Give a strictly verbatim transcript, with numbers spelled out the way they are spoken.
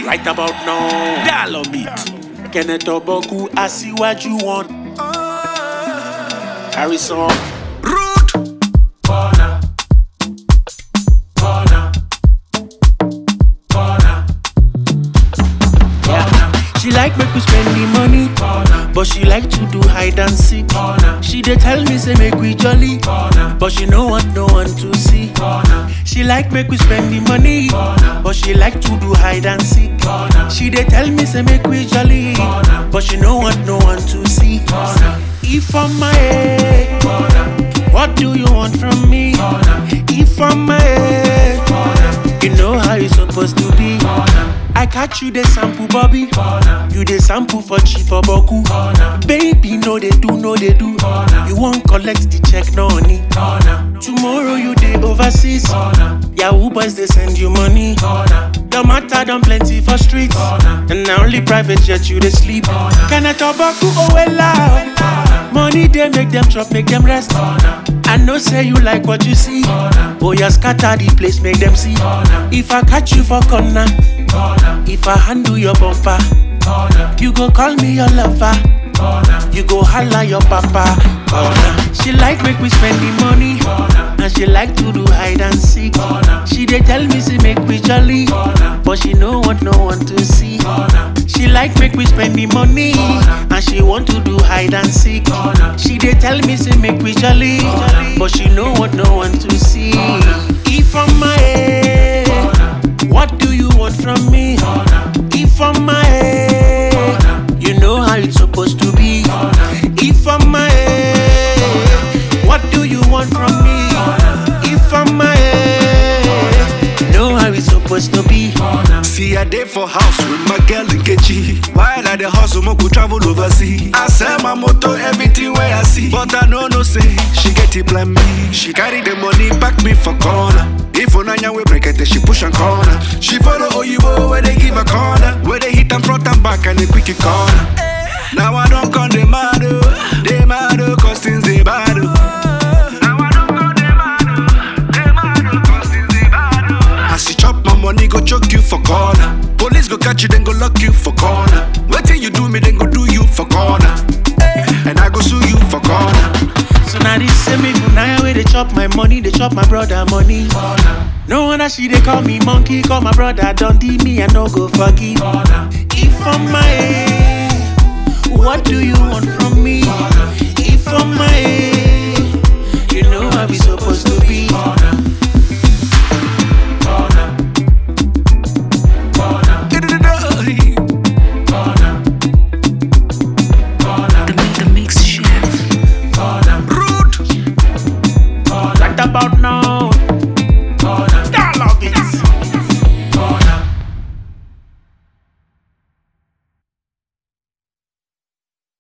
Right about now, dollar beat. Kenneth Oboku, I see what you want. Harrison, Rude. Corner, corner, corner, corner. She like make we spend the money, corner. But she like to do hide and seek. Corner. She dey tell me say make we jolly, corner. But she no want no one to see. Corner. She like make we spend the money, corner. But she like to do hide and seek. Corner. She dey tell me say make we jolly, corner. But she no want no one to see. Corner. If I'm my head, corner. What do you want from me? Corner. If I'm my head, corner. You know how it's supposed to be. Corner. I catch you the sample, Bobby. Corner. You the sample for cheap for Boku. Corner. Baby, no they do, no they do. Corner. You won't collect the check, no honey. Corner. Tomorrow you dey overseas. Corner. Yahoo boys they send you money. Corner. Your matter done plenty for streets. Corner. And now only private jet you they sleep. Can I talk about oh well out? Money they make them chop, make them rest. Corner. I know say you like what you see. Corner. Oh yeah, scatter the place, make them see. Corner. If I catch you for corner, corner. If I handle your bumper, corner. You go call me your lover, corner. You go holla your papa, corner. She like make we spend the money, corner. And she like to do hide and seek, corner. She dey tell me say make we jolly, corner. But she no want no one to see, corner. She like make we spend the money, corner. And she want to do hide and seek, corner. She dey tell me say make we jolly, corner. But she no want no one to see, corner. If I'm my head, corner. What do you want from me? Corner. If I'm my head, corner. You know how it's supposed to be. Corner. If I'm my head, what do you want from me? Corner. If I'm my head, you know how it's supposed to be. Corner. See a day for house with my girl in Kechi. While at the hustle, mo could travel overseas. I sell my motor, everything where I see. But I know no say, she get it plan me. She carry the money, back me for corner. If Onanya we break it, she push and corner. She follow Oyibo where they give a corner. Where they hit them front and back and they quick it corner. Now I don't come the mad, they mad, cause things they bad. Now I don't come the mad, they mad, cause things they bad. As you chop my money, go choke you for corner. Police go catch you, then go lock you for corner. Waiting you do me, then go do you for corner. And I go sue you for corner. So now this same me for now where they chop my money, they chop my brother money. Corner. No wonder she they call me monkey, call my brother don't do me and no go forgive. Corner. If I'm my head, what do you want from me? Corner. If I'm my head, you know how we supposed to be. Corner. Corner. Corner. Corner. Corner. The, the mix chef. Corner. Rude. Right about now,